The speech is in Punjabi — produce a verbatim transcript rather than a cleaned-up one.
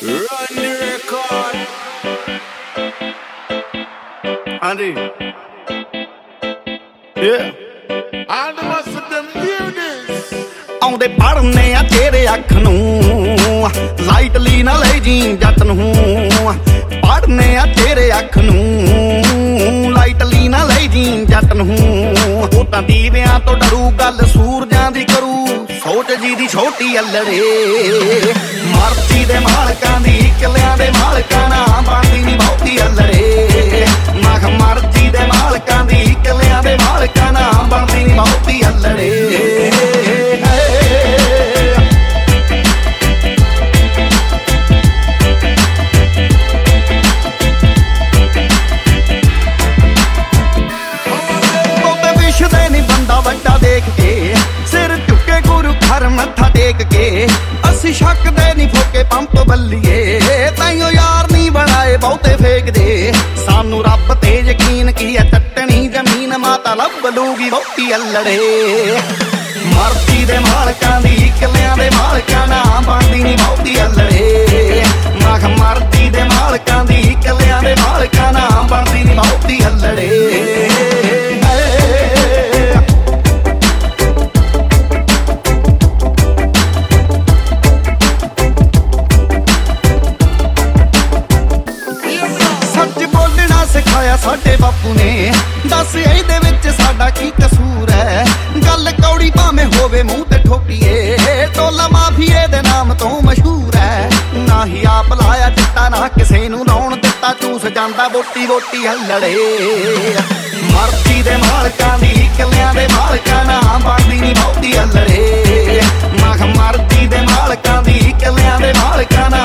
Run the record. Andy. Yeah. All the rest of them hear this. ਆਉਂਦੇ ਪੜਨੇ ਆ ਤੇਰੇ ਅੱਖ ਨੂੰ ਲਾਈਟਲੀ ਨਾ ਲੈ ਜੀ ਜੱਟ ਨੂੰ ਪੜਨੇ ਆ ਤੇਰੇ ਅੱਖ ਨੂੰ ਲਾਈਟਲੀ ਨਾ ਲੈ ਜੀ ਜੱਟ ਨੂੰ ਉਹ ਤਾਂ ਦੀਵਿਆਂ ਤੋਂ ਡਰੂ ਗੱਲ ਸੂਰਜਾਂ ਦੀ ਕਰੂ ਸੋਚ ਜੀ ਦੀ ਛੋਟੀ ਅਲੜੇ ਮਰਜ਼ੀ ਦੇ ਮਾਲਕਾਂ ਦੀ ਕਿਲਿਆਂ ਦੇ ਮਾਲਕਾਂ ਨਾ ਬਣਦੀ ਨੀ ਬਹੁਤੀ ਅਲੜੇ ਮਖ ਮਰਜ਼ੀ ਦੇ ਮਾਲਕਾਂ ਦੀ ਕਿਲਿਆਂ ਦੇ ਮਾਲਕਾਂ ਨਾ ਬਣਦੀ ਨੀ ਬਹੁਤੀ ਅਲੜੇ ਵੱਡਾ ਦੇਖ ਕੇ ਸਿਰ ਝੁਕੇ ਗੁਰੂ ਘਰ ਮੱਥਾ ਟੇਕ ਕੇ ਅਸੀਂ ਸ਼ੱਕਦੇ ਨਹੀਂ ਫੋਕੇ ਪੰਪ ਬੱਲੀਏ ਤਾਈਓ ਯਾਰ ਨਹੀਂ ਬਣਾਏ ਬਹੁਤੇ ਫੇਕਦੇ ਸਾਨੂੰ ਰੱਬ ਤੇ ਯਕੀਨ ਕੀ ਐ ਟੱਟਣੀ ਜ਼ਮੀਨ ਮਾਤਾ ਲੱਭ ਲੂਗੀ ਬਹੁਤੀ ਅਲੜੇ ਮਰਜ਼ੀ ਦੇ ਮਾਲਕਾਂ ਦੀ ਕਿਲਿਆਂ ਦੇ ਮਾਲਕਾਂ ਨਾ ਬਣਦੀ ਨਹੀਂ ਬਹੁਤੀ ਅਲੜੇ ਮਖ ਮਰਜ਼ੀ ਦੇ ਮਾਲਕਾਂ ਦੀ ਕਿਲਿਆਂ ਦੇ ਮਾਲਕਾਂ ਨਾ ਬਣਦੀ ਨਹੀਂ ਬਹੁਤੀ ਅਲੜੇ ਸਿਖਾਇਆ ਸਾਡੇ ਬਾਪੂ ਨੇ ਦੱਸ ਇਹਦੇ ਵਿੱਚ ਸਾਡਾ ਕੀ ਕਸੂਰ ਹੈ ਗੱਲ ਕੌੜੀ ਭਾਵੇਂ ਹੋਵੇ ਮੂੰਹ ਤੇ ਠੋਕੀਏ ਟੋਲਾ ਮਾਫੀਏ ਦੇ ਨਾਮ ਤੋਂ ਮਸ਼ਹੂਰ ਹੈ ਨਾ ਹੀ ਆਪ ਲਾਇਆ ਚਿੱਟਾ ਨਾ ਕਿਸੇ ਨੂੰ ਲਾਉਣ ਦਿੱਤਾ ਚੂਸ ਜਾਂਦਾ ਵੋਟੀ ਵੋਟੀ ਹੱਲੜੇ ਮਰਜ਼ੀ ਦੇ ਮਾਲਕਾਂ ਦੀ ਕਿਲਿਆਂ ਦੇ ਮਾਲਕਾਂ ਨਾ ਬਣਦੀ ਨੀ ਬਹੁਤੀ ਹੱਲੜੇ ਮਖ ਮਰਜ਼ੀ ਦੇ ਮਾਲਕਾਂ ਦੀ ਕਿਲਿਆਂ ਦੇ ਮਾਲਕਾਂ ਨਾ